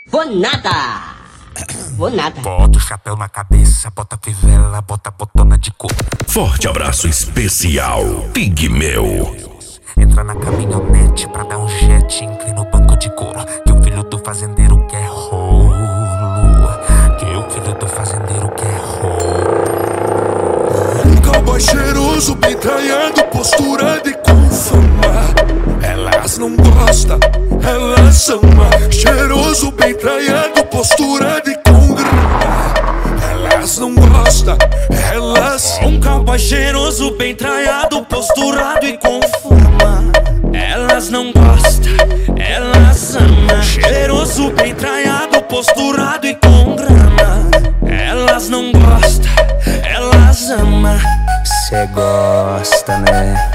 Vou nada. Vou nada. Bota o chapéu na cabeça, bota a fivela, bota a botona de couro. Forte abraço especial, Pigmeu. Entra na caminhonete pra dar um jet, inclina no banco de couro. Que o filho do fazendeiro quer rolo. Que o filho do fazendeiro quer rolo. Um cowboy cheiroso, bem traiado, postura de com fama. Elas não gostam, elas ama. Cheiroso, bem traiado, postura de com grana. Elas não gostam, elas. Um cowboy cheiroso, bem traiado, posturado e com fama. Elas não gostam, elas ama. Cheiroso, bem traiado, posturado e com grana. Elas não gostam, elas ama. Cê gosta, né?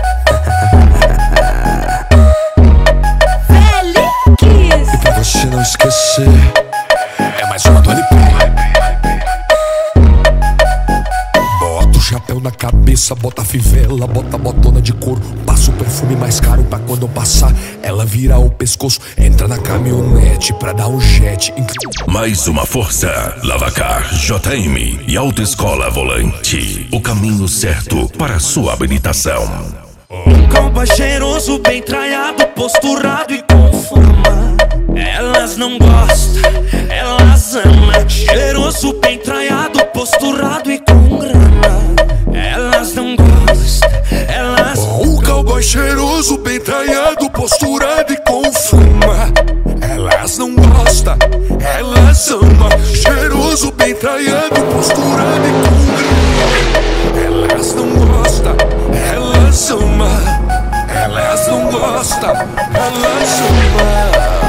E pra você não esquecer, é mais uma do LP. Bota o chapéu na cabeça, bota a fivela, bota a botona de couro. Passa o perfume mais caro pra quando eu passar ela vira o pescoço. Entra na caminhonete pra dar um jet. Mais uma força, Lavacar, JM e Autoescola Volante. O caminho certo para a sua habilitação. Um cowboy cheiroso, bem traiado, posturado e com fama. Elas não gostam, elas ama. Cheiroso, bem traiado, posturado e com grana. Elas não gostam, elas. Um cowboy cheiroso, bem traiado, posturado e com fama. Elas não gostam, elas ama. Cheiroso, bem traiado, posturado e com grana. Elas não gostam, elas ama. Elas não gostam, elas ama.